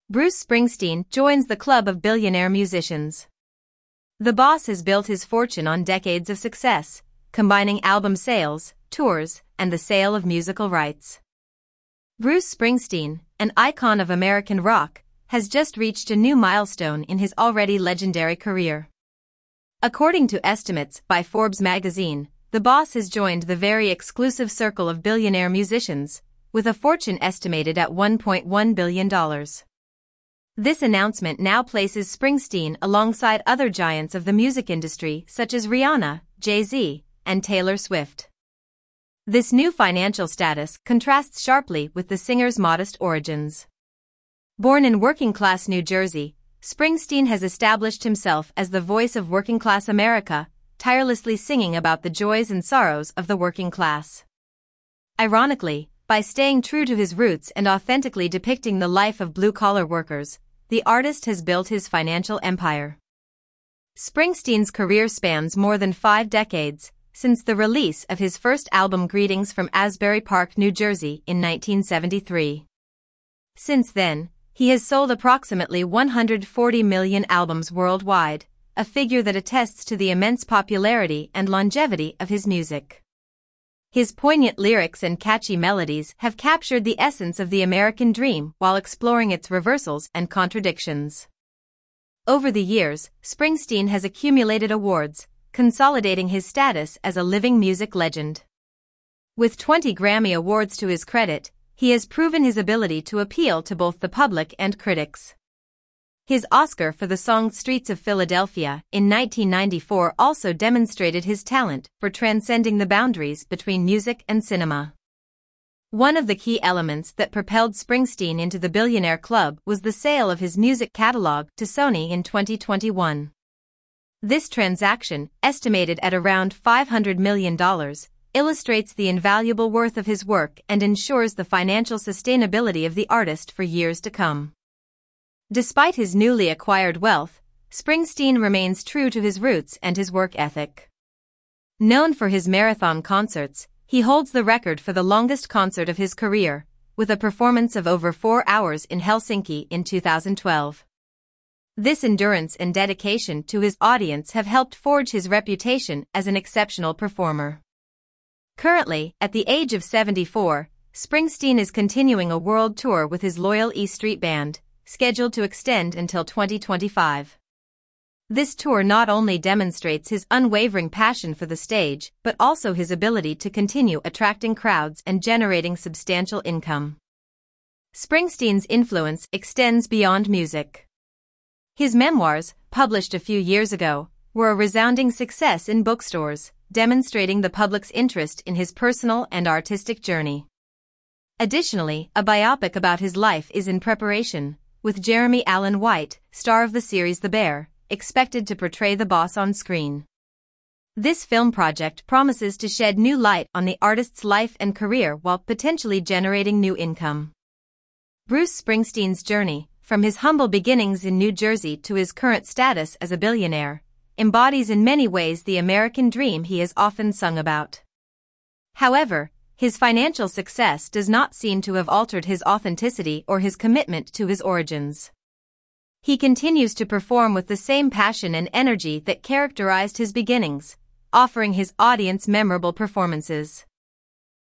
Bruce Springsteen joins the club of billionaire musicians. The boss has built his fortune on decades of success, combining album sales, tours, and the sale of musical rights. Bruce Springsteen, an icon of American rock, has just reached a new milestone in his already legendary career. According to estimates by Forbes magazine, the boss has joined the very exclusive circle of billionaire musicians, with a fortune estimated at $1.1 billion. This announcement now places Springsteen alongside other giants of the music industry such as Rihanna, Jay-Z, and Taylor Swift. This new financial status contrasts sharply with the singer's modest origins. Born in working-class New Jersey, Springsteen has established himself as the voice of working-class America, tirelessly singing about the joys and sorrows of the working class. Ironically, by staying true to his roots and authentically depicting the life of blue-collar workers, the artist has built his financial empire. Springsteen's career spans more than 5 decades, since the release of his first album Greetings from Asbury Park, New Jersey in 1973. Since then, he has sold approximately 140 million albums worldwide, a figure that attests to the immense popularity and longevity of his music. His poignant lyrics and catchy melodies have captured the essence of the American dream while exploring its reversals and contradictions. Over the years, Springsteen has accumulated awards, consolidating his status as a living music legend. With 20 Grammy Awards to his credit, he has proven his ability to appeal to both the public and critics. His Oscar for the song Streets of Philadelphia in 1994 also demonstrated his talent for transcending the boundaries between music and cinema. One of the key elements that propelled Springsteen into the billionaire club was the sale of his music catalog to Sony in 2021. This transaction, estimated at around $500 million, illustrates the invaluable worth of his work and ensures the financial sustainability of the artist for years to come. Despite his newly acquired wealth, Springsteen remains true to his roots and his work ethic. Known for his marathon concerts, he holds the record for the longest concert of his career, with a performance of over 4 hours in Helsinki in 2012. This endurance and dedication to his audience have helped forge his reputation as an exceptional performer. Currently, at the age of 74, Springsteen is continuing a world tour with his loyal E Street Band, scheduled to extend until 2025. This tour not only demonstrates his unwavering passion for the stage, but also his ability to continue attracting crowds and generating substantial income. Springsteen's influence extends beyond music. His memoirs, published a few years ago, were a resounding success in bookstores, demonstrating the public's interest in his personal and artistic journey. Additionally, a biopic about his life is in preparation, with Jeremy Allen White, star of the series The Bear, expected to portray the boss on screen. This film project promises to shed new light on the artist's life and career while potentially generating new income. Bruce Springsteen's journey, from his humble beginnings in New Jersey to his current status as a billionaire, embodies in many ways the American dream he has often sung about. However, his financial success does not seem to have altered his authenticity or his commitment to his origins. He continues to perform with the same passion and energy that characterized his beginnings, offering his audience memorable performances.